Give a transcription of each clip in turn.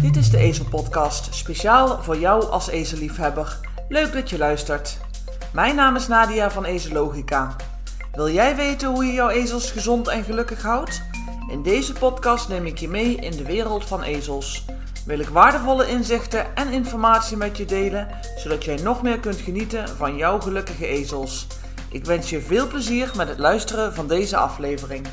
Dit is de Ezel Podcast, speciaal voor jou als ezelliefhebber. Leuk dat je luistert. Mijn naam is Nadia van Ezelogica. Wil jij weten hoe je jouw ezels gezond en gelukkig houdt? In deze podcast neem ik je mee in de wereld van ezels. Wil ik waardevolle inzichten en informatie met je delen, zodat jij nog meer kunt genieten van jouw gelukkige ezels. Ik wens je veel plezier met het luisteren van deze aflevering.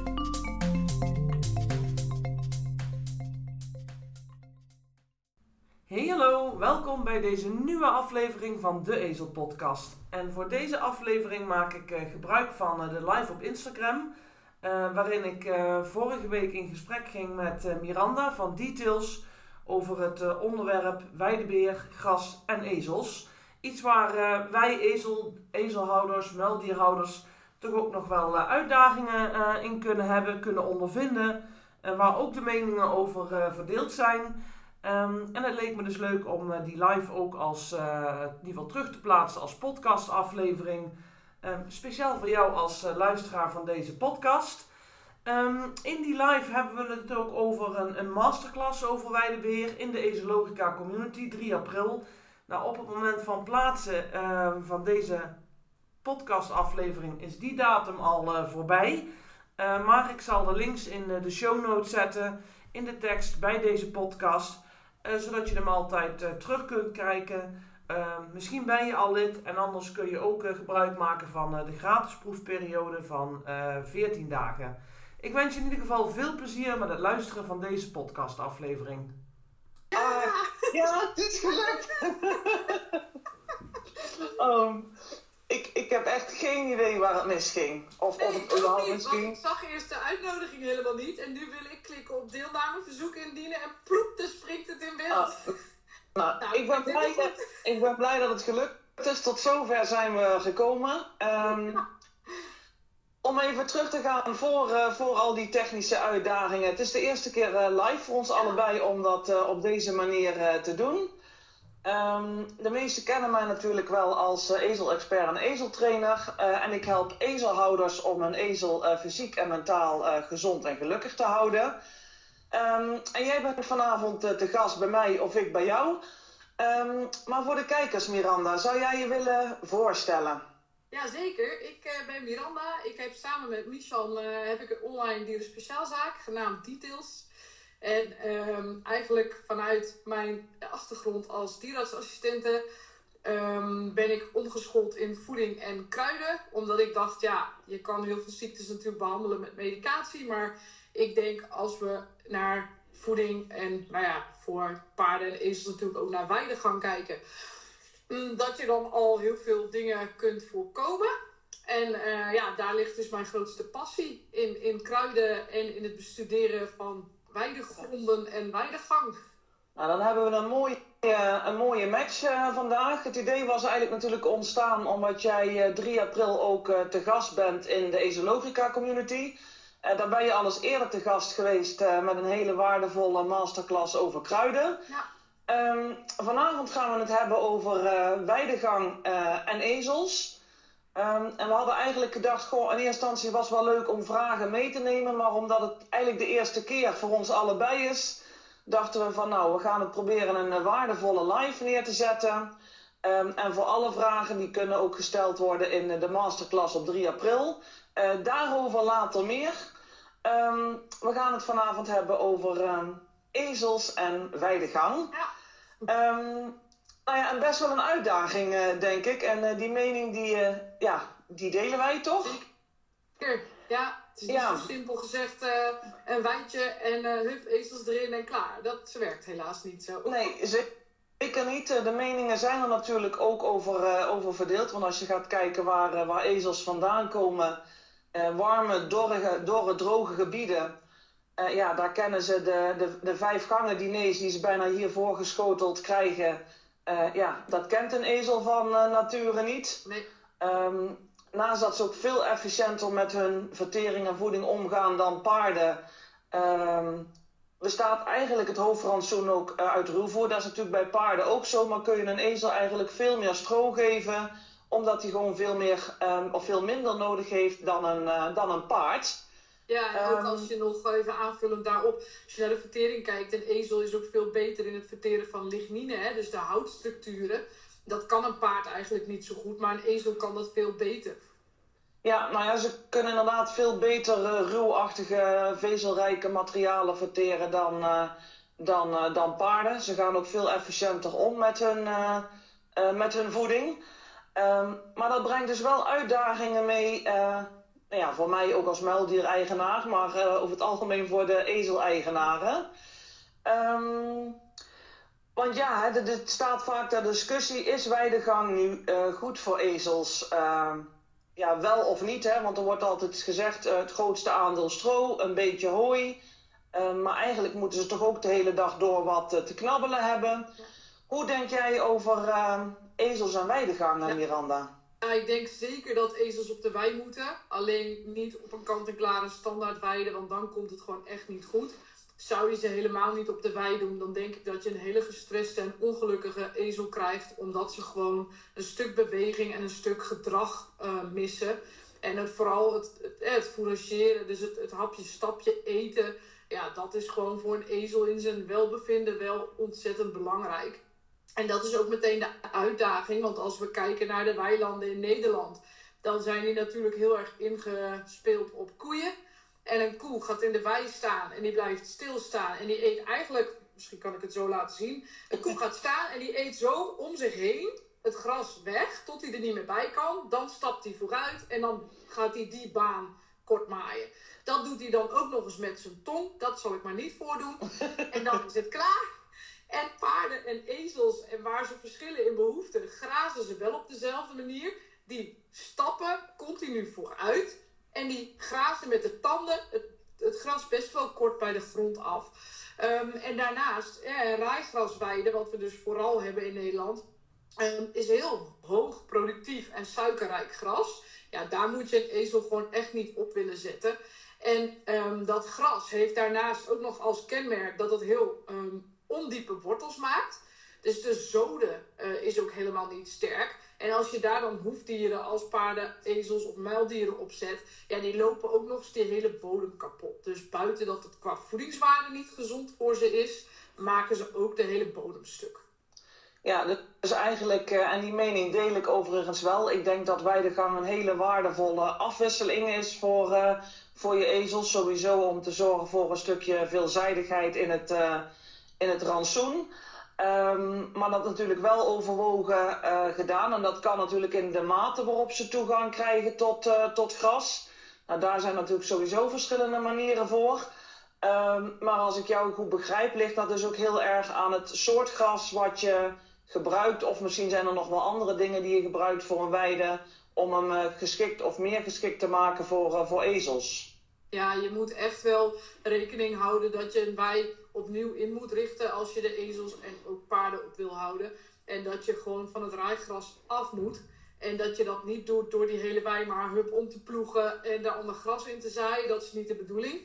Hey hallo, welkom bij deze nieuwe aflevering van de Ezel Podcast. En voor deze aflevering maak ik gebruik van de live op Instagram, waarin ik vorige week in gesprek ging met Miranda van Details over het onderwerp weidebeer, gras en ezels. Iets waar wij ezelhouders, muildierhouders toch ook nog wel uitdagingen in kunnen ondervinden. Waar ook de meningen over verdeeld zijn. En het leek me dus leuk om die live ook als, in ieder geval terug te plaatsen als podcastaflevering. Speciaal voor jou als luisteraar van deze podcast. In die live hebben we het ook over een masterclass over weidebeheer in de Ezelogica Community, 3 april. Nou, op het moment van plaatsen van deze podcastaflevering is die datum al voorbij. Maar ik zal de links in de show notes zetten, in de tekst bij deze podcast. Zodat je hem altijd terug kunt kijken. Misschien ben je al lid en anders kun je ook gebruik maken van de gratis proefperiode van 14 dagen. Ik wens je in ieder geval veel plezier met het luisteren van deze podcastaflevering. Ja, het is gelukt. Ik heb echt geen idee waar het misging. Of het überhaupt misging. Ik zag eerst de uitnodiging helemaal niet. En nu wil ik klikken op deelnameverzoek indienen. En ploep, dan springt het in beeld. Ik ben blij dat het gelukt is. Tot zover zijn we gekomen. Om even terug te gaan voor al die technische uitdagingen. Het is de eerste keer live voor ons allebei om dat op deze manier te doen. De meesten kennen mij natuurlijk wel als ezelexpert en ezeltrainer. En ik help ezelhouders om hun ezel fysiek en mentaal gezond en gelukkig te houden. En jij bent vanavond te gast bij mij of ik bij jou. Maar voor de kijkers, Miranda, zou jij je willen voorstellen? Jazeker, ik ben Miranda. Ik heb samen met Michel heb ik een online dierenspeciaalzaak genaamd Details. En eigenlijk vanuit mijn achtergrond als dierenartsassistente ben ik omgeschoold in voeding en kruiden. Omdat ik dacht, ja, je kan heel veel ziektes natuurlijk behandelen met medicatie. Maar ik denk als we naar voeding en voor paarden en ezels natuurlijk ook naar weidegang kijken. Dat je dan al heel veel dingen kunt voorkomen. En daar ligt dus mijn grootste passie in kruiden en in het bestuderen van weidegronden en weidegang. Nou, dan hebben we een mooie match vandaag. Het idee was eigenlijk natuurlijk ontstaan omdat jij 3 april ook te gast bent in de Ezelogica Community. Daar ben je al eens eerder te gast geweest met een hele waardevolle masterclass over kruiden. Ja. Vanavond gaan we het hebben over weidegang en ezels. En we hadden eigenlijk gedacht, in eerste instantie was het wel leuk om vragen mee te nemen. Maar omdat het eigenlijk de eerste keer voor ons allebei is, dachten we van we gaan het proberen een waardevolle live neer te zetten. En voor alle vragen die kunnen ook gesteld worden in de masterclass op 3 april. Daarover later meer. We gaan het vanavond hebben over ezels en weidegang. Ja. En best wel een uitdaging, denk ik. En die mening, die delen wij, toch? Zeker. Ja, het is niet zo simpel gezegd een wijtje en hup, ezels erin en klaar. Dat werkt helaas niet zo. Nee, zeker niet. De meningen zijn er natuurlijk ook over verdeeld. Want als je gaat kijken waar ezels vandaan komen, warme, dorre, droge gebieden. Daar kennen ze de 5 gangen diners die ze bijna hier voorgeschoteld krijgen. Dat kent een ezel van nature niet. Nee. Naast dat ze ook veel efficiënter met hun vertering en voeding omgaan dan paarden, bestaat eigenlijk het hoofdrantsoen ook uit ruwvoer. Dat is natuurlijk bij paarden ook zo, maar kun je een ezel eigenlijk veel meer stro geven, omdat hij gewoon veel minder nodig heeft dan een paard. Ja, en ook als je nog even aanvullend daarop, als je naar de vertering kijkt, een ezel is ook veel beter in het verteren van lignine, hè, dus de houtstructuren. Dat kan een paard eigenlijk niet zo goed, maar een ezel kan dat veel beter. Ja, nou ja, ze kunnen inderdaad veel beter ruwachtige, vezelrijke materialen verteren dan paarden. Ze gaan ook veel efficiënter om met hun voeding. Maar dat brengt dus wel uitdagingen mee, nou ja, voor mij ook als muildiereigenaar, maar over het algemeen voor de ezeleigenaren. Want ja, het staat vaak ter discussie, is weidegang nu goed voor ezels? Ja, wel of niet, hè? Want er wordt altijd gezegd, het grootste aandeel stro, een beetje hooi. Maar eigenlijk moeten ze toch ook de hele dag door wat te knabbelen hebben. Hoe denk jij over ezels en weidegang, Miranda? Ja, ik denk zeker dat ezels op de wei moeten. Alleen niet op een kant-en-klare standaard weide, want dan komt het gewoon echt niet goed. Zou je ze helemaal niet op de wei doen, dan denk ik dat je een hele gestreste en ongelukkige ezel krijgt. Omdat ze gewoon een stuk beweging en een stuk gedrag missen. En vooral het fourageren, dus het hapje stapje eten. Ja, dat is gewoon voor een ezel in zijn welbevinden wel ontzettend belangrijk. En dat is ook meteen de uitdaging, want als we kijken naar de weilanden in Nederland, dan zijn die natuurlijk heel erg ingespeeld op koeien. En een koe gaat in de wei staan en die blijft stilstaan en die eet eigenlijk, misschien kan ik het zo laten zien, een koe gaat staan en die eet zo om zich heen het gras weg tot hij er niet meer bij kan. Dan stapt hij vooruit en dan gaat hij die baan kort maaien. Dat doet hij dan ook nog eens met zijn tong, dat zal ik maar niet voordoen. En dan is het klaar. En paarden en ezels, en waar ze verschillen in behoeften, grazen ze wel op dezelfde manier. Die stappen continu vooruit. En die grazen met de tanden het gras best wel kort bij de grond af. En daarnaast, raaigrasweiden, wat we dus vooral hebben in Nederland, is heel hoog productief en suikerrijk gras. Ja, daar moet je een ezel gewoon echt niet op willen zetten. En dat gras heeft daarnaast ook nog als kenmerk dat het heel ondiepe wortels maakt. Dus de zode is ook helemaal niet sterk. En als je daar dan hoefdieren als paarden, ezels of muildieren op zet, ja, die lopen ook nog eens die hele bodem kapot. Dus buiten dat het qua voedingswaarde niet gezond voor ze is, maken ze ook de hele bodem stuk. Ja, dus eigenlijk, en die mening deel ik overigens wel. Ik denk dat weidegang een hele waardevolle afwisseling is voor je ezels. Sowieso om te zorgen voor een stukje veelzijdigheid in het rantsoen. Maar dat natuurlijk wel overwogen gedaan. En dat kan natuurlijk in de mate waarop ze toegang krijgen tot gras. Nou, daar zijn natuurlijk sowieso verschillende manieren voor. Maar als ik jou goed begrijp, ligt dat dus ook heel erg aan het soort gras wat je gebruikt. Of misschien zijn er nog wel andere dingen die je gebruikt voor een weide om hem geschikt of meer geschikt te maken voor ezels. Ja, je moet echt wel rekening houden dat je een wei opnieuw in moet richten als je de ezels en ook paarden op wil houden. En dat je gewoon van het raaigras af moet. En dat je dat niet doet door die hele wei maar hup om te ploegen en daar ander gras in te zaaien. Dat is niet de bedoeling.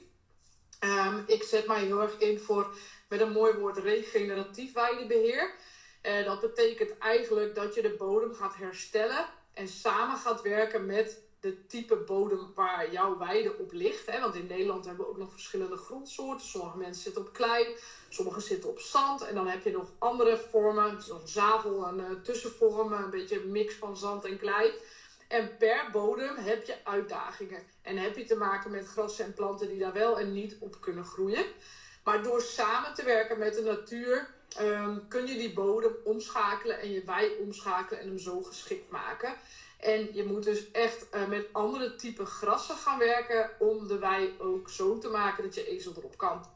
Ik zet mij heel erg in voor, met een mooi woord, regeneratief weidebeheer. Dat betekent eigenlijk dat je de bodem gaat herstellen en samen gaat werken met de type bodem waar jouw weide op ligt. Hè? Want in Nederland hebben we ook nog verschillende grondsoorten. Sommige mensen zitten op klei, sommige zitten op zand. En dan heb je nog andere vormen, zoals zavel en tussenvormen, een beetje een mix van zand en klei. En per bodem heb je uitdagingen. En heb je te maken met grassen en planten die daar wel en niet op kunnen groeien. Maar door samen te werken met de natuur kun je die bodem omschakelen en je wei omschakelen en hem zo geschikt maken. En je moet dus echt met andere type grassen gaan werken om de wei ook zo te maken dat je ezel erop kan.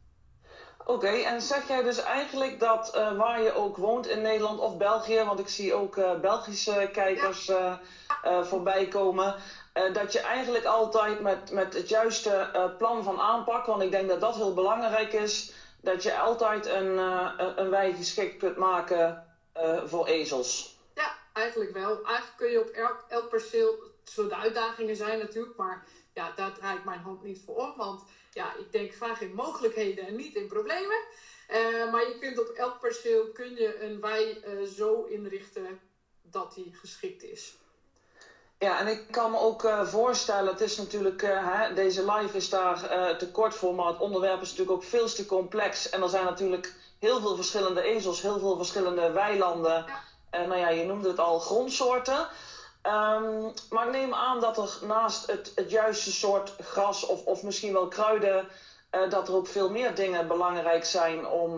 Oké, en zeg jij dus eigenlijk dat waar je ook woont in Nederland of België, want ik zie ook Belgische kijkers voorbij komen, dat je eigenlijk altijd met het juiste plan van aanpak, want ik denk dat dat heel belangrijk is, dat je altijd een wei geschikt kunt maken voor ezels. Ja, eigenlijk wel. Eigenlijk kun je op elk perceel, zo de uitdagingen zijn natuurlijk, maar ja, daar draai ik mijn hand niet voor om, want ja, ik denk graag in mogelijkheden en niet in problemen. Maar je kunt op elk perceel kun je een wei zo inrichten dat die geschikt is. Ja, en ik kan me ook voorstellen, het is natuurlijk, deze live is daar te kort voor, maar het onderwerp is natuurlijk ook veel te complex. En er zijn natuurlijk heel veel verschillende ezels, heel veel verschillende weilanden. Ja. Je noemde het al, grondsoorten. Maar ik neem aan dat er naast het juiste soort gras of misschien wel kruiden, dat er ook veel meer dingen belangrijk zijn om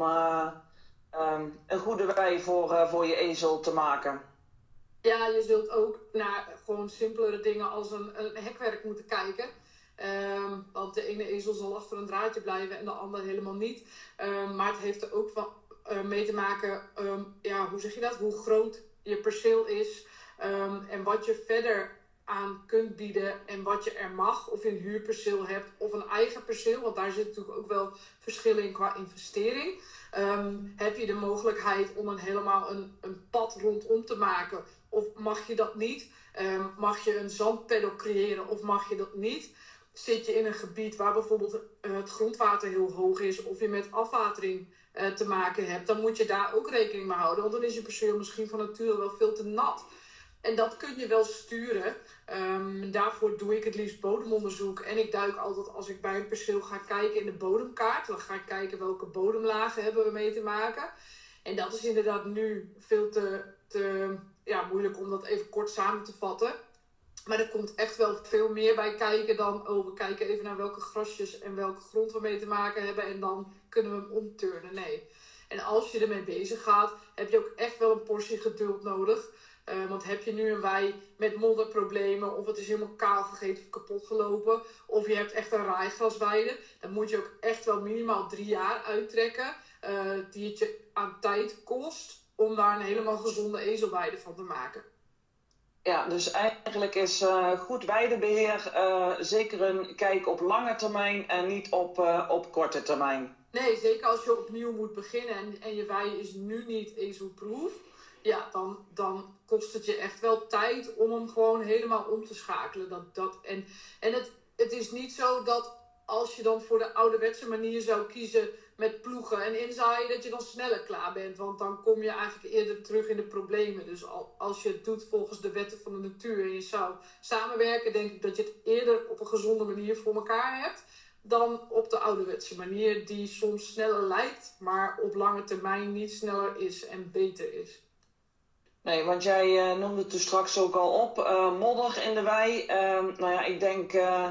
een goede wei voor je ezel te maken. Ja, je zult ook naar gewoon simpelere dingen als een hekwerk moeten kijken. Want de ene ezel zal achter een draadje blijven en de andere helemaal niet. Maar het heeft er ook van, mee te maken, hoe zeg je dat? Hoe groot je perceel is. En wat je verder aan kunt bieden en wat je er mag. Of je een huurperceel hebt of een eigen perceel. Want daar zit natuurlijk ook wel verschillen in qua investering. Heb je de mogelijkheid om helemaal een pad rondom te maken? Of mag je dat niet? Mag je een zandpeddel creëren of mag je dat niet? Zit je in een gebied waar bijvoorbeeld het grondwater heel hoog is of je met afwatering te maken hebt, dan moet je daar ook rekening mee houden. Want dan is je perceel misschien van nature wel veel te nat. En dat kun je wel sturen. Daarvoor doe ik het liefst bodemonderzoek. En ik duik altijd, als ik bij een perceel ga kijken in de bodemkaart, dan ga ik kijken welke bodemlagen hebben we mee te maken. En dat is inderdaad nu veel te moeilijk om dat even kort samen te vatten. Maar er komt echt wel veel meer bij kijken dan, we kijken even naar welke grasjes en welke grond we mee te maken hebben en dan kunnen we hem omturnen. Nee. En als je ermee bezig gaat, heb je ook echt wel een portie geduld nodig. Want heb je nu een wei met modderproblemen, of het is helemaal kaal gegeten of kapot gelopen, of je hebt echt een raaigrasweide, dan moet je ook echt wel minimaal 3 jaar uittrekken, die het je aan tijd kost om daar een helemaal gezonde ezelweide van te maken. Ja, dus eigenlijk is goed weidebeheer zeker een kijk op lange termijn en niet op korte termijn. Nee, zeker als je opnieuw moet beginnen en je wei is nu niet ezelproof, ja, dan kost het je echt wel tijd om hem gewoon helemaal om te schakelen. Het is niet zo dat als je dan voor de ouderwetse manier zou kiezen met ploegen en inzaaien, dat je dan sneller klaar bent. Want dan kom je eigenlijk eerder terug in de problemen. Dus als je het doet volgens de wetten van de natuur en je zou samenwerken, denk ik dat je het eerder op een gezonde manier voor elkaar hebt dan op de ouderwetse manier, die soms sneller lijkt, maar op lange termijn niet sneller is en beter is. Nee, want jij noemde het toen straks ook al op, modder in de wei. Ik denk,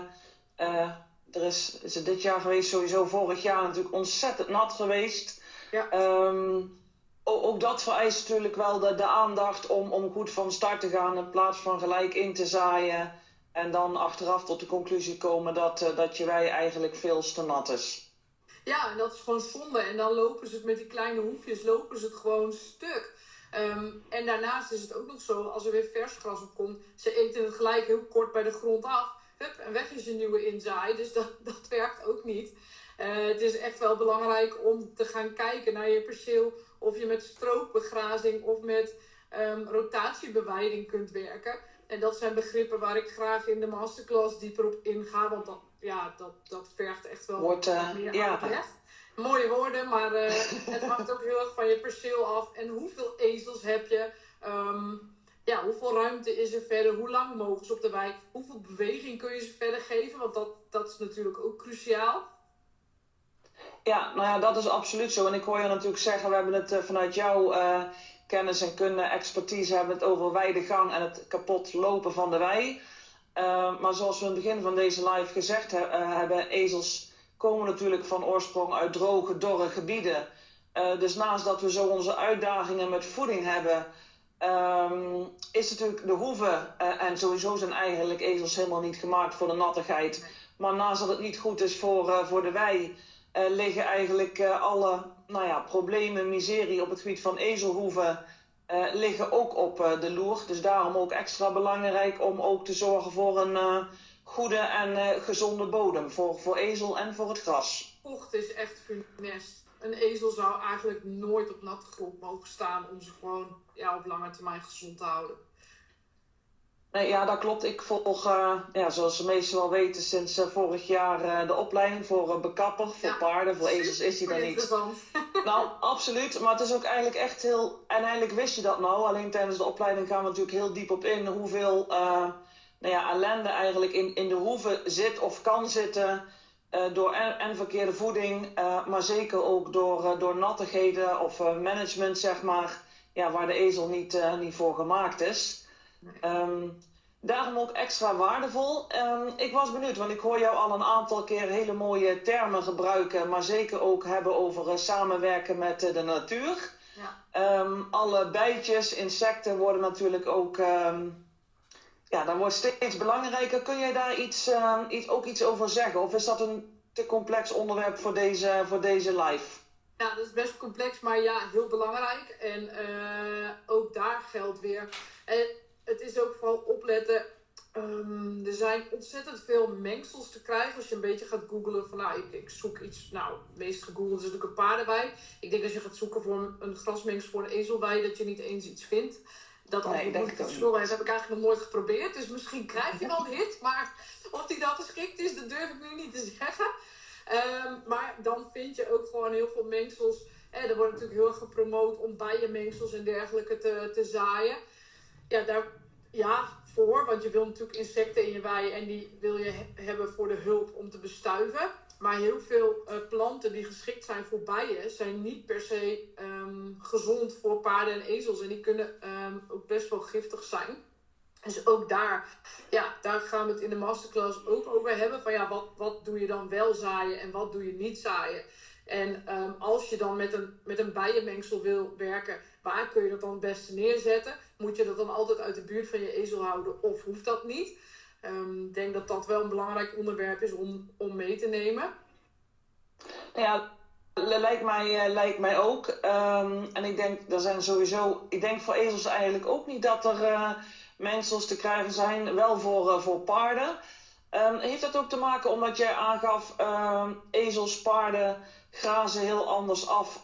er is het dit jaar geweest, sowieso vorig jaar natuurlijk ontzettend nat geweest. Ja. Ook dat vereist natuurlijk wel de aandacht om goed van start te gaan in plaats van gelijk in te zaaien. En dan achteraf tot de conclusie komen dat je wei eigenlijk veel te nat is. Ja, en dat is gewoon zonde. En dan lopen ze het met die kleine hoefjes, lopen ze het gewoon stuk. En daarnaast is het ook nog zo, als er weer vers gras op komt, ze eten het gelijk heel kort bij de grond af. Hup, en weg is je nieuwe inzaai. Dus dat werkt ook niet. Het is echt wel belangrijk om te gaan kijken naar je perceel. Of je met strookbegrazing of met rotatiebeweiding kunt werken. En dat zijn begrippen waar ik graag in de masterclass dieper op inga. Want dat vergt echt wel meer uitleg. Mooie woorden, maar het hangt ook heel erg van je perceel af. En hoeveel ezels heb je? Hoeveel ruimte is er verder? Hoe lang mogen ze op de wei? Hoeveel beweging kun je ze verder geven? Want dat is natuurlijk ook cruciaal. Ja, dat is absoluut zo. En ik hoor je natuurlijk zeggen, we hebben het vanuit jouw kennis en kunde, expertise, hebben het over weidegang en het kapot lopen van de wei. Maar zoals we in het begin van deze live gezegd hebben, ezels komen natuurlijk van oorsprong uit droge, dorre gebieden. Dus naast dat we zo onze uitdagingen met voeding hebben, is natuurlijk de hoeve, en sowieso zijn eigenlijk ezels helemaal niet gemaakt voor de nattigheid. Maar naast dat het niet goed is voor de wei, liggen eigenlijk alle problemen, miserie op het gebied van ezelhoeven liggen ook op de loer. Dus daarom ook extra belangrijk om ook te zorgen voor een goede en gezonde bodem. Voor ezel en voor het gras. Vocht is echt funest. Een ezel zou eigenlijk nooit op natte grond mogen staan om ze gewoon op lange termijn gezond te houden. Nee, ja, dat klopt. Ik volg, zoals de meesten wel weten, sinds vorig jaar de opleiding voor bekapper, voor paarden. Voor ezels is die er niet. Nou, absoluut. Maar het is ook eigenlijk echt heel... En eigenlijk wist je dat nou. Alleen tijdens de opleiding gaan we natuurlijk heel diep op in hoeveel ellende eigenlijk in de hoeve zit of kan zitten. Door en verkeerde voeding, maar zeker ook door nattigheden of management, zeg maar, waar de ezel niet voor gemaakt is. Daarom ook extra waardevol. Ik was benieuwd, want ik hoor jou al een aantal keer hele mooie termen gebruiken, maar zeker ook hebben over samenwerken met de natuur. Ja. Alle bijtjes, insecten worden natuurlijk ook... dat wordt steeds belangrijker. Kun jij daar iets over zeggen? Of is dat een te complex onderwerp voor deze live? Ja, dat is best complex, maar ja, heel belangrijk. En ook daar geldt weer. En het is ook vooral opletten. Er zijn ontzettend veel mengsels te krijgen. Als je een beetje gaat googlen van ik zoek iets. Nou, het meest gegoogeld is natuurlijk een paardenwei. Ik denk als je gaat zoeken voor een grasmengsel voor een ezelwei, dat je niet eens iets vindt. Dat antwoord heb ik eigenlijk nog nooit geprobeerd. Dus misschien krijg je wel een hit. Maar of die dan geschikt is, dat durf ik nu niet te zeggen. Maar dan vind je ook gewoon heel veel mengsels. Er wordt natuurlijk heel erg gepromoot om bijenmengsels en dergelijke te zaaien. Voor. Want je wil natuurlijk insecten in je wei en die wil je hebben voor de hulp om te bestuiven. Maar heel veel planten die geschikt zijn voor bijen zijn niet per se gezond voor paarden en ezels. En die kunnen ook best wel giftig zijn. Dus ook daar gaan we het in de masterclass ook over hebben. Van wat doe je dan wel zaaien en wat doe je niet zaaien? En als je dan met een bijenmengsel wil werken, waar kun je dat dan het beste neerzetten? Moet je dat dan altijd uit de buurt van je ezel houden of hoeft dat niet? Ik denk dat dat wel een belangrijk onderwerp is om mee te nemen. Ja, lijkt mij ook. En ik denk, ik denk voor ezels eigenlijk ook niet dat er mengsels te krijgen zijn. Wel voor paarden. Heeft dat ook te maken omdat jij aangaf, ezels, paarden grazen heel anders af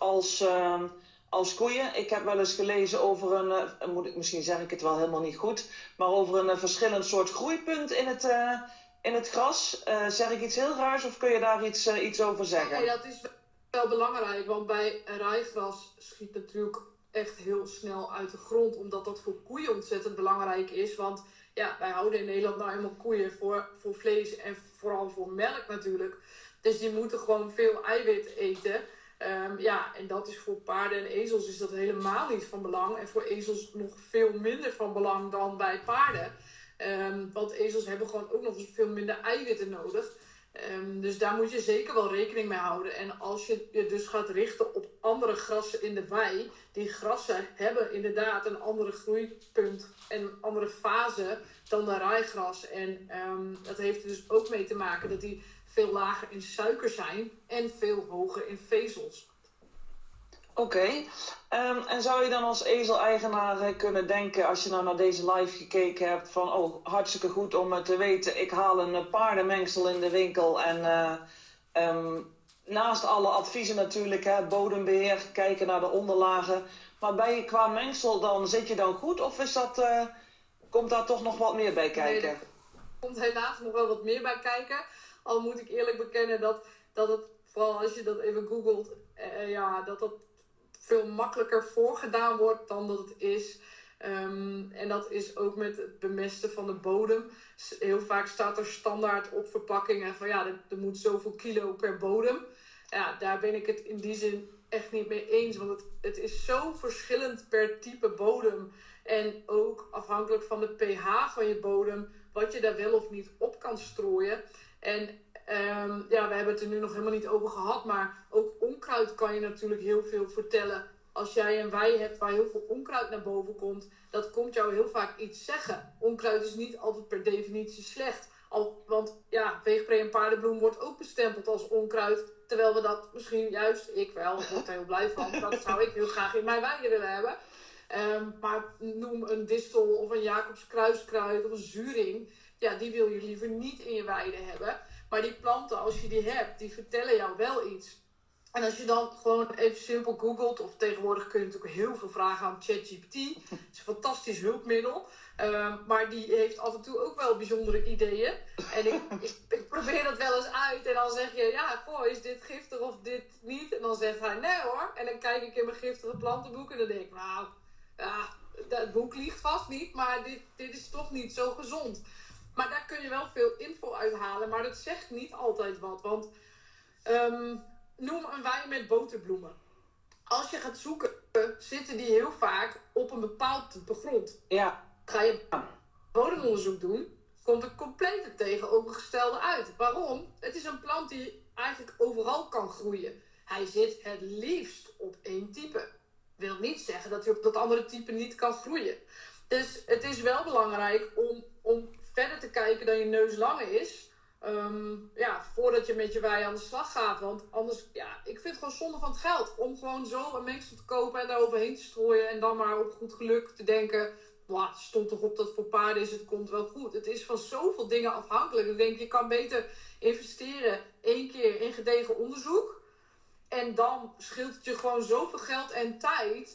als koeien? Ik heb wel eens gelezen over misschien zeg ik het wel helemaal niet goed, maar over een verschillend soort groeipunt in het gras. Zeg ik iets heel raars of kun je daar iets over zeggen? Nee, dat is wel belangrijk, want bij rijgras schiet natuurlijk echt heel snel uit de grond, omdat dat voor koeien ontzettend belangrijk is. Want wij houden in Nederland nou eenmaal koeien voor vlees en vooral voor melk natuurlijk. Dus die moeten gewoon veel eiwit eten. En dat is voor paarden en ezels is dat helemaal niet van belang. En voor ezels nog veel minder van belang dan bij paarden. Want ezels hebben gewoon ook nog eens veel minder eiwitten nodig. Dus daar moet je zeker wel rekening mee houden. En als je je dus gaat richten op andere grassen in de wei. Die grassen hebben inderdaad een andere groeipunt en een andere fase dan de rijgras. En dat heeft er dus ook mee te maken dat die veel lager in suiker zijn en veel hoger in vezels. Oké. En zou je dan als ezeleigenaar kunnen denken, als je nou naar deze live gekeken hebt, van hartstikke goed om te weten, ik haal een paardenmengsel in de winkel en naast alle adviezen natuurlijk, bodembeheer, kijken naar de onderlagen, maar qua mengsel dan, zit je dan goed of komt daar toch nog wat meer bij kijken? Nee, er komt helaas nog wel wat meer bij kijken. Al moet ik eerlijk bekennen dat het, vooral als je dat even googelt, dat veel makkelijker voorgedaan wordt dan dat het is. En dat is ook met het bemesten van de bodem. Heel vaak staat er standaard op verpakkingen van er moet zoveel kilo per bodem. Ja, daar ben ik het in die zin echt niet mee eens. Want het is zo verschillend per type bodem. En ook afhankelijk van de pH van je bodem, wat je daar wel of niet op kan strooien. En we hebben het er nu nog helemaal niet over gehad, maar ook onkruid kan je natuurlijk heel veel vertellen. Als jij een wei hebt waar heel veel onkruid naar boven komt, dat komt jou heel vaak iets zeggen. Onkruid is niet altijd per definitie slecht. Want veepree en paardenbloem wordt ook bestempeld als onkruid. Terwijl we dat misschien juist, ik word er heel blij van. Dat zou ik heel graag in mijn wei willen hebben. Maar noem een distel of een Jacobs kruiskruid of een zuring. Ja, die wil je liever niet in je weide hebben. Maar die planten, als je die hebt, die vertellen jou wel iets. En als je dan gewoon even simpel googelt, of tegenwoordig kun je natuurlijk heel veel vragen aan ChatGPT. Het is een fantastisch hulpmiddel. Maar die heeft af en toe ook wel bijzondere ideeën. En ik probeer dat wel eens uit. En dan zeg je, is dit giftig of dit niet? En dan zegt hij, nee hoor. En dan kijk ik in mijn giftige plantenboek en dan denk ik, dat boek liegt vast niet. Maar dit is toch niet zo gezond. Maar daar kun je wel veel info uithalen, maar dat zegt niet altijd wat. Want noem een wei met boterbloemen. Als je gaat zoeken, zitten die heel vaak op een bepaald type grond. Ja. Ga je bodemonderzoek doen, komt het compleet het tegenovergestelde uit. Waarom? Het is een plant die eigenlijk overal kan groeien. Hij zit het liefst op één type. Wil niet zeggen dat hij op dat andere type niet kan groeien. Dus het is wel belangrijk om verder te kijken dan je neus lang is. Voordat je met je wei aan de slag gaat. Want anders, ik vind het gewoon zonde van het geld. Om gewoon zo een mengsel te kopen en daar overheen te strooien. En dan maar op goed geluk te denken, het stond toch op dat voor paarden is, het komt wel goed. Het is van zoveel dingen afhankelijk. Ik denk, je kan beter investeren 1 keer in gedegen onderzoek. En dan scheelt het je gewoon zoveel geld en tijd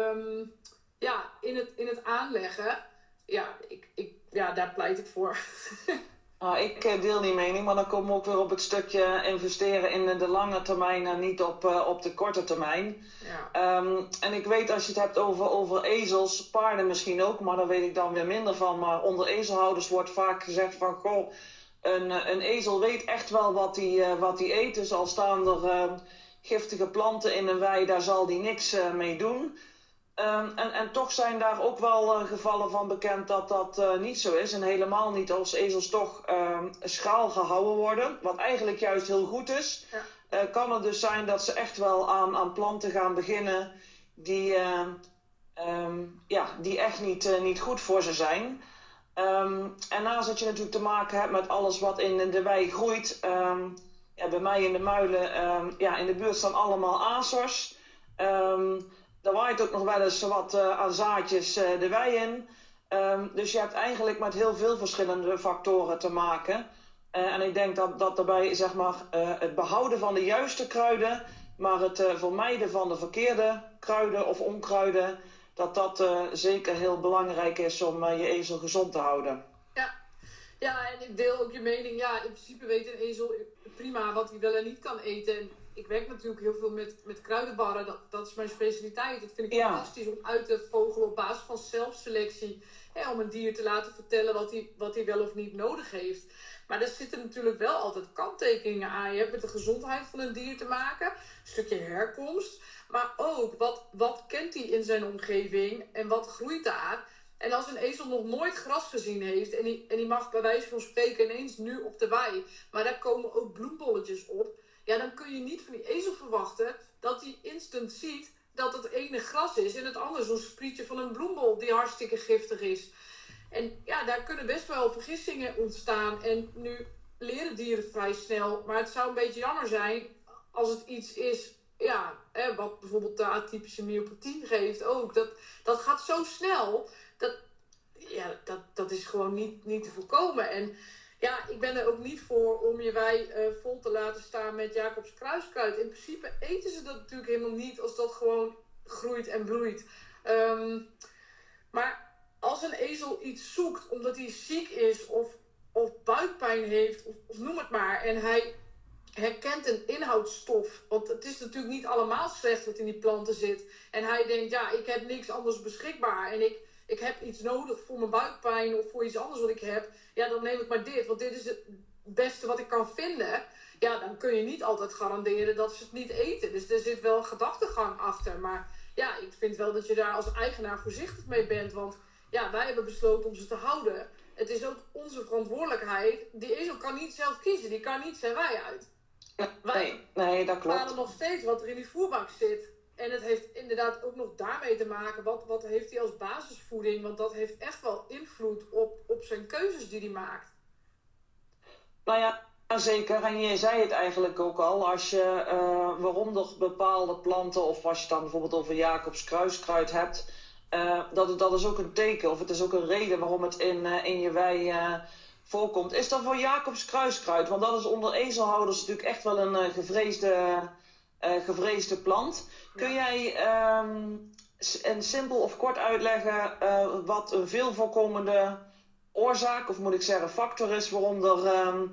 in het aanleggen. Daar pleit ik voor. Ik deel die mening, maar dan komen we ook weer op het stukje investeren in de lange termijn en niet op de korte termijn. Ja. En ik weet, als je het hebt over ezels, paarden misschien ook, maar daar weet ik dan weer minder van. Maar onder ezelhouders wordt vaak gezegd van, goh, een ezel weet echt wel wat hij eet. Dus al staan er giftige planten in een wei, daar zal die niks mee doen. En toch zijn daar ook wel gevallen van bekend dat niet zo is. En helemaal niet als ezels toch schaal gehouden worden. Wat eigenlijk juist heel goed is. Ja. Kan het dus zijn dat ze echt wel aan planten gaan beginnen die echt niet goed voor ze zijn. En naast dat je natuurlijk te maken hebt met alles wat in de wei groeit. Bij mij in de muilen, in de buurt staan allemaal azers. Daar waait ook nog wel eens wat aan zaadjes de wei in. Dus je hebt eigenlijk met heel veel verschillende factoren te maken. En ik denk dat daarbij zeg maar, het behouden van de juiste kruiden, maar het vermijden van de verkeerde kruiden of onkruiden, dat zeker heel belangrijk is om je ezel gezond te houden. Ja, en ik deel ook je mening. Ja, in principe weet een ezel prima wat hij wel en niet kan eten. En ik werk natuurlijk heel veel met kruidenbarren. Dat is mijn specialiteit. Dat vind ik fantastisch om uit te vogelen op basis van zelfselectie. Om een dier te laten vertellen wat hij wel of niet nodig heeft. Maar er zitten natuurlijk wel altijd kanttekeningen aan. Je hebt met de gezondheid van een dier te maken. Een stukje herkomst. Maar ook, wat kent hij in zijn omgeving? En wat groeit daar? En als een ezel nog nooit gras gezien heeft en die mag bij wijze van spreken ineens nu op de wei, maar daar komen ook bloembolletjes op, dan kun je niet van die ezel verwachten dat hij instant ziet dat het ene gras is en het andere zo'n sprietje van een bloembol die hartstikke giftig is. En daar kunnen best wel vergissingen ontstaan en nu leren dieren vrij snel, maar het zou een beetje jammer zijn als het iets is, wat bijvoorbeeld de atypische myopathie geeft ook. Dat gaat zo snel. Dat is gewoon niet te voorkomen. En ik ben er ook niet voor om je wei vol te laten staan met Jacobs kruiskruid. In principe eten ze dat natuurlijk helemaal niet als dat gewoon groeit en bloeit. Maar als een ezel iets zoekt omdat hij ziek is of buikpijn heeft of noem het maar, en hij herkent een inhoudsstof, want het is natuurlijk niet allemaal slecht wat in die planten zit, en hij denkt, ik heb niks anders beschikbaar en ik heb iets nodig voor mijn buikpijn of voor iets anders wat ik heb, dan neem ik maar dit, want dit is het beste wat ik kan vinden. Dan kun je niet altijd garanderen dat ze het niet eten. Dus er zit wel een gedachtegang achter. Maar ik vind wel dat je daar als eigenaar voorzichtig mee bent, want wij hebben besloten om ze te houden. Het is ook onze verantwoordelijkheid. Die ezel kan niet zelf kiezen, die kan niet zijn wei uit. Nee, dat klopt. We bepalen nog steeds wat er in die voerbak zit. En het heeft inderdaad ook nog daarmee te maken, wat heeft hij als basisvoeding? Want dat heeft echt wel invloed op zijn keuzes die hij maakt. Nou ja, zeker. En je zei het eigenlijk ook al. Als je waaronder bepaalde planten, of als je het dan bijvoorbeeld over Jacobs kruiskruid hebt, dat is ook een teken, of het is ook een reden waarom het in je wei voorkomt. Is dat voor Jacobs kruiskruid? Want dat is onder ezelhouders natuurlijk echt wel een gevreesde plant. Kun jij een simpel of kort uitleggen wat een veel voorkomende oorzaak, of moet ik zeggen factor is, waarom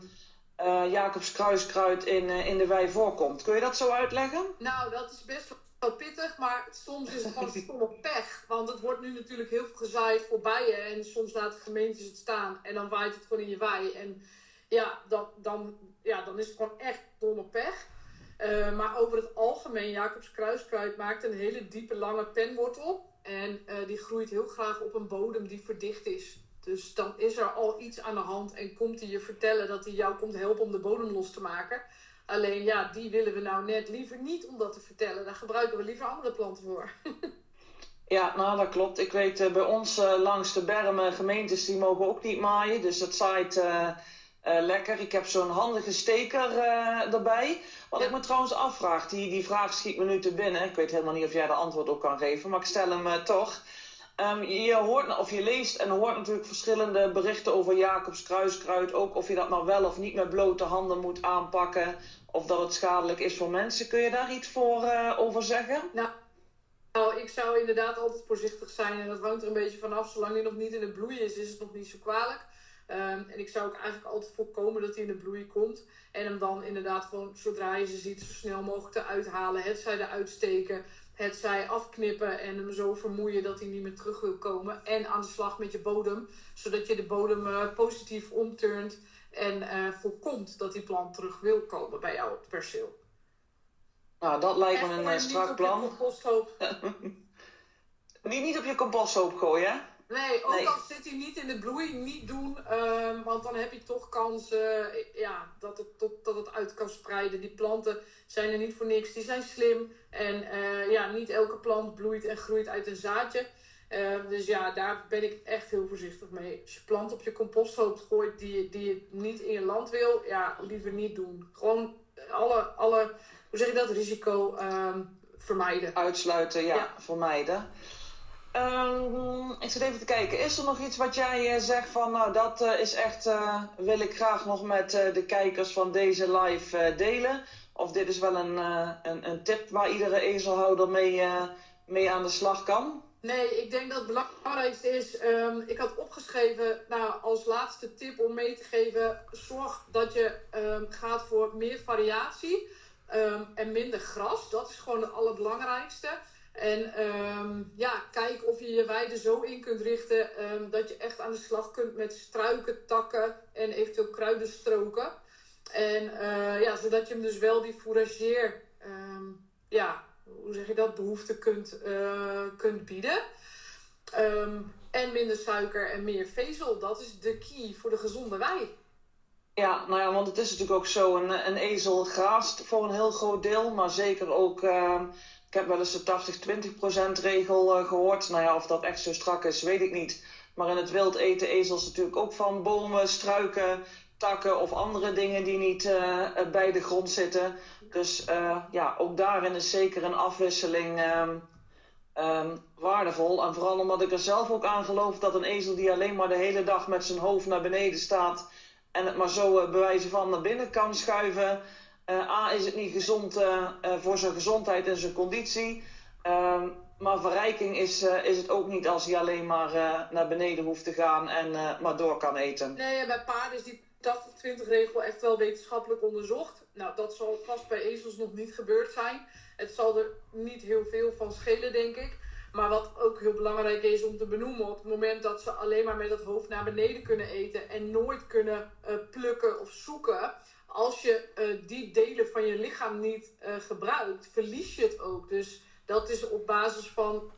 er Jacobs kruiskruid in de wei voorkomt? Kun je dat zo uitleggen? Nou, dat is best wel pittig, maar soms is het gewoon stomme pech. Want het wordt nu natuurlijk heel veel gezaaid voor bijen. En soms laten gemeentes het staan. En dan waait het gewoon in je wei. En ja, dan is het gewoon echt domme pech. Maar over het algemeen, Jacobs kruiskruid maakt een hele diepe, lange penwortel. En die groeit heel graag op een bodem die verdicht is. Dus dan is er al iets aan de hand en komt hij je vertellen dat hij jou komt helpen om de bodem los te maken. Alleen ja, die willen we nou net liever niet om dat te vertellen. Daar gebruiken we liever andere planten voor. Ja, nou dat klopt. Ik weet bij ons langs de bermen gemeentes die mogen ook niet maaien. Dus dat zaait lekker. Ik heb zo'n handige steker erbij. Wat ik me trouwens afvraag, die vraag schiet me nu te binnen. Ik weet helemaal niet of jij de antwoord op kan geven, maar ik stel hem toch. Je hoort of je leest en hoort natuurlijk verschillende berichten over Jacobs kruiskruid. Ook of je dat nou wel of niet met blote handen moet aanpakken. Of dat het schadelijk is voor mensen. Kun je daar iets over zeggen? Nou, ik zou inderdaad altijd voorzichtig zijn. En dat hangt er een beetje vanaf. Zolang hij nog niet in de bloei is het nog niet zo kwalijk. En ik zou ook eigenlijk altijd voorkomen dat hij in de bloei komt. En hem dan inderdaad gewoon, zodra je ze ziet, zo snel mogelijk eruit halen. Het zij eruit steken. Het zij afknippen en hem zo vermoeien dat hij niet meer terug wil komen. En aan de slag met je bodem. Zodat je de bodem positief omturnt. En voorkomt dat die plant terug wil komen bij jou op het perceel. Nou, dat lijkt me een strak plan. Niet op je composthoop. niet op je composthoop gooien, hè? Nee, ook al zit hij niet in de bloei, niet doen. Want dan heb je toch kans dat het uit kan spreiden. Die planten zijn er niet voor niks. Die zijn slim. En niet elke plant bloeit en groeit uit een zaadje. Dus ja, daar ben ik echt heel voorzichtig mee. Als je plant op je composthoop gooit die je niet in je land wil, ja, liever niet doen. Gewoon alle hoe zeg je dat, risico vermijden. Uitsluiten, ja. Vermijden. Ik zit even te kijken. Is er nog iets wat jij zegt van, nou dat is echt, wil ik graag nog met de kijkers van deze live delen? Of dit is wel een tip waar iedere ezelhouder mee aan de slag kan? Nee, ik denk dat het belangrijkste is, ik had opgeschreven, als laatste tip om mee te geven, zorg dat je gaat voor meer variatie en minder gras. Dat is gewoon het allerbelangrijkste. En kijk of je je weide zo in kunt richten dat je echt aan de slag kunt met struiken, takken en eventueel kruidenstroken. En zodat je hem dus wel die fourageer, hoe zeg je dat, behoefte kunt bieden. En minder suiker en meer vezel, dat is de key voor de gezonde wei. Ja, nou ja, want het is natuurlijk ook zo, een ezel graast voor een heel groot deel, maar zeker ook, ik heb wel eens de 80-20% regel gehoord. Nou ja, of dat echt zo strak is, weet ik niet. Maar in het wild eten ezels natuurlijk ook van bomen, struiken, takken of andere dingen die niet bij de grond zitten. Dus ook daarin is zeker een afwisseling waardevol. En vooral omdat ik er zelf ook aan geloof dat een ezel die alleen maar de hele dag met zijn hoofd naar beneden staat en het maar zo bij wijze van naar binnen kan schuiven. Is het niet gezond voor zijn gezondheid en zijn conditie. Maar verrijking is het ook niet als hij alleen maar naar beneden hoeft te gaan en maar door kan eten. Nee, bij paarden is die 80-20 regel echt wel wetenschappelijk onderzocht. Nou, dat zal vast bij ezels nog niet gebeurd zijn. Het zal er niet heel veel van schelen, denk ik. Maar wat ook heel belangrijk is om te benoemen, op het moment dat ze alleen maar met het hoofd naar beneden kunnen eten en nooit kunnen plukken of zoeken, als je die delen van je lichaam niet gebruikt, verlies je het ook. Dus dat is op basis van,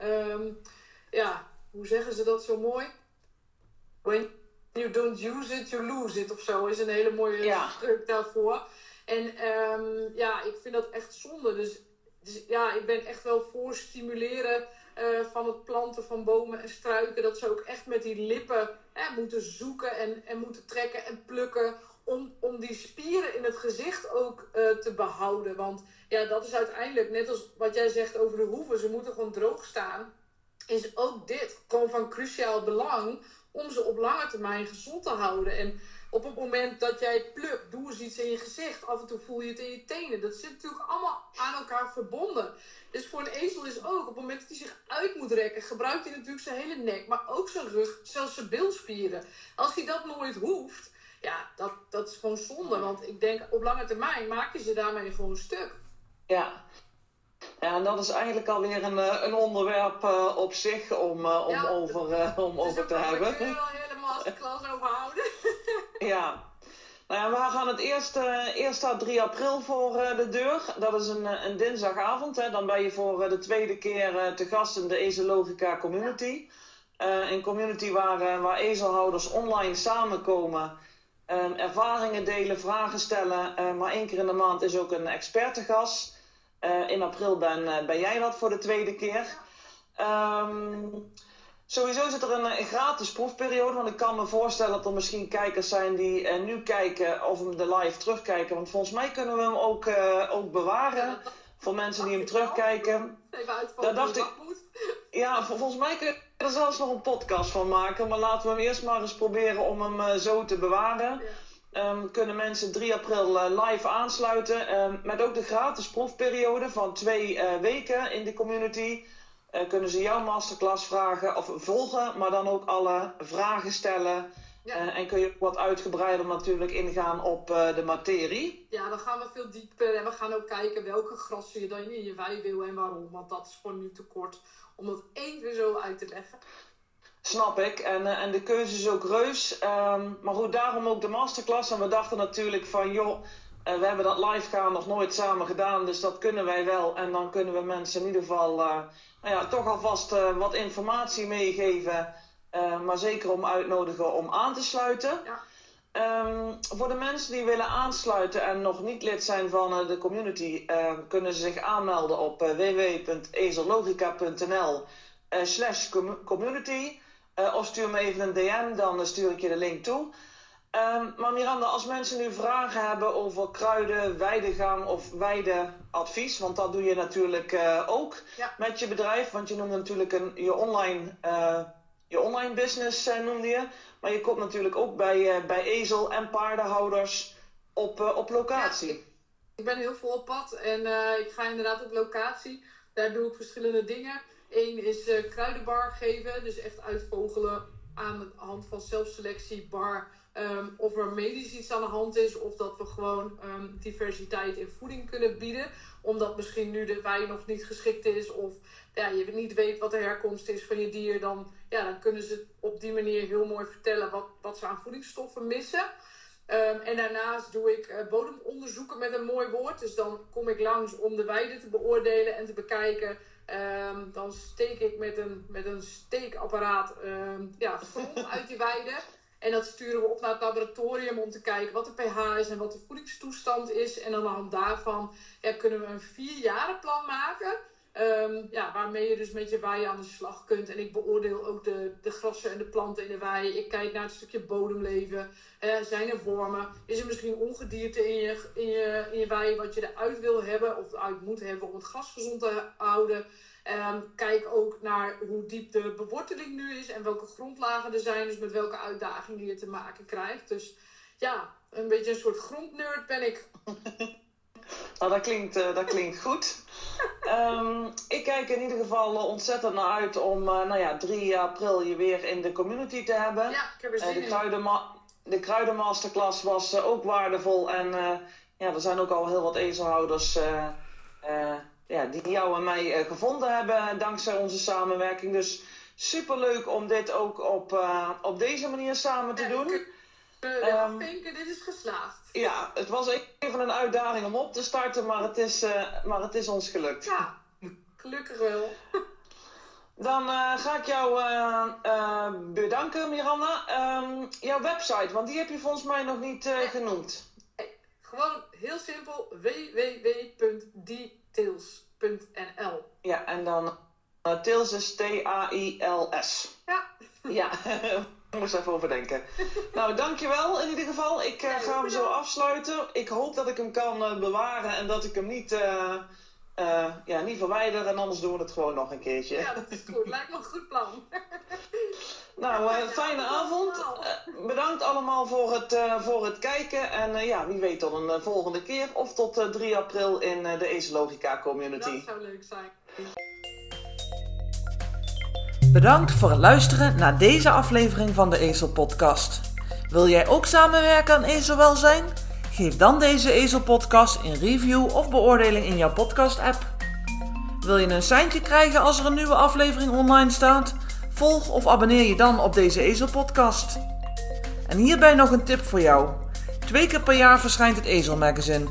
hoe zeggen ze dat zo mooi? When you don't use it, you lose it of zo, is een hele mooie stuk daarvoor. En ik vind dat echt zonde. Dus ik ben echt wel voor stimuleren van het planten van bomen en struiken. Dat ze ook echt met die lippen moeten zoeken en moeten trekken en plukken. Om die spieren in het gezicht ook te behouden. Want dat is uiteindelijk, net als wat jij zegt over de hoeven, ze moeten gewoon droog staan. Is ook dit gewoon van cruciaal belang om ze op lange termijn gezond te houden. En op het moment dat jij plukt, doe eens iets in je gezicht. Af en toe voel je het in je tenen. Dat zit natuurlijk allemaal aan elkaar verbonden. Dus voor een ezel is ook, op het moment dat hij zich uit moet rekken, gebruikt hij natuurlijk zijn hele nek, maar ook zijn rug, zelfs zijn bilspieren. Als hij dat nooit hoeft, dat is gewoon zonde. Want ik denk, op lange termijn maak je ze daarmee gewoon stuk. Ja, en dat is eigenlijk alweer een onderwerp op zich om over te hebben. Daar kun je wel een hele masterclass over houden. Ja. Nou ja, we gaan het eerst staat 3 april voor de deur. Dat is een dinsdagavond. Hè. Dan ben je voor de tweede keer te gast in de Ezellogica Community. Een community waar ezelhouders online samenkomen. Ervaringen delen, vragen stellen. Maar 1 keer in de maand is ook een expert te gast. In april ben jij dat voor de tweede keer. Sowieso zit er een gratis proefperiode, want ik kan me voorstellen dat er misschien kijkers zijn die nu kijken of hem de live terugkijken. Want volgens mij kunnen we hem ook bewaren voor mensen die hem terugkijken. Even Daar dacht ik. Ja, volgens mij kun je er zelfs nog een podcast van maken, maar laten we hem eerst maar eens proberen om hem zo te bewaren. Kunnen mensen 3 april live aansluiten met ook de gratis proefperiode van 2 weken in de community. Kunnen ze jouw masterclass vragen of volgen, maar dan ook alle vragen stellen. Ja. En kun je wat uitgebreider natuurlijk ingaan op de materie. Ja, dan gaan we veel dieper en we gaan ook kijken welke grassen je dan in je wei wil en waarom. Want dat is gewoon niet te kort om dat één keer zo uit te leggen. Snap ik. En de keuze is ook reus. Maar goed, daarom ook de masterclass. En we dachten natuurlijk van, joh, we hebben dat live gaan nog nooit samen gedaan. Dus dat kunnen wij wel. En dan kunnen we mensen in ieder geval toch alvast wat informatie meegeven. Maar zeker om uitnodigen om aan te sluiten. Ja. Voor de mensen die willen aansluiten en nog niet lid zijn van de community, kunnen ze zich aanmelden op www.ezellogica.nl/community. Of stuur me even een DM, dan stuur ik je de link toe. Maar Miranda, als mensen nu vragen hebben over kruiden, weidegang of weideadvies, want dat doe je natuurlijk ook met je bedrijf, want je noemde natuurlijk je online business noemde je, maar je komt natuurlijk ook bij ezel- en paardenhouders op locatie. Ja, ik ben heel veel op pad en ik ga inderdaad op locatie. Daar doe ik verschillende dingen. Eén is kruidenbar geven, dus echt uitvogelen aan de hand van zelfselectie, bar. Of er medisch iets aan de hand is, of dat we gewoon diversiteit in voeding kunnen bieden. Omdat misschien nu de wei nog niet geschikt is, of je niet weet wat de herkomst is van je dier. Dan kunnen ze op die manier heel mooi vertellen wat ze aan voedingsstoffen missen. En daarnaast doe ik bodemonderzoeken met een mooi woord. Dus dan kom ik langs om de weide te beoordelen en te bekijken. Dan steek ik met een steekapparaat grond uit die weide. En dat sturen we op naar het laboratorium om te kijken wat de pH is en wat de voedingstoestand is. En aan de hand daarvan kunnen we een 4-jarenplan maken. Waarmee je dus met je wei aan de slag kunt. En ik beoordeel ook de grassen en de planten in de wei. Ik kijk naar het stukje bodemleven. Zijn er wormen? Is er misschien ongedierte in je wei wat je eruit wil hebben of uit moet hebben om het gras gezond te houden? Kijk ook naar hoe diep de beworteling nu is en welke grondlagen er zijn. Dus met welke uitdagingen je te maken krijgt. Dus een beetje een soort grondnerd ben ik. Nou, dat klinkt goed. Ik kijk in ieder geval ontzettend naar uit om 3 april je weer in de community te hebben. Ja, ik heb er zin in. De kruidenmasterclass was ook waardevol. En er zijn ook al heel wat ezelhouders die jou en mij gevonden hebben dankzij onze samenwerking. Dus superleuk om dit ook op deze manier samen te doen. Vinken, dit is geslaagd. Ja, het was even een uitdaging om op te starten, maar het is ons gelukt. Ja, gelukkig wel. Dan ga ik jou bedanken, Miranda. Jouw website, want die heb je volgens mij nog niet genoemd. Gewoon heel simpel, www.details.nl. Ja, en dan Tails is T-A-I-L-S. Ja. Ja, ik moest even overdenken. Nou, dankjewel in ieder geval. Ik ga hem zo afsluiten. Ik hoop dat ik hem kan bewaren en dat ik hem niet verwijder. En anders doen we het gewoon nog een keertje. Ja, dat is goed. Lijkt me een goed plan. Nou, fijne avond. Bedankt allemaal voor het kijken. En wie weet tot een volgende keer. Of tot 3 april in de Ezellogica Community. Dat zou leuk zijn. Bedankt voor het luisteren naar deze aflevering van de Ezel Podcast. Wil jij ook samenwerken aan ezelwelzijn? Geef dan deze Ezel Podcast een review of beoordeling in jouw podcast app. Wil je een seintje krijgen als er een nieuwe aflevering online staat? Volg of abonneer je dan op deze Ezelpodcast. En hierbij nog een tip voor jou. 2 keer per jaar verschijnt het Ezelmagazine.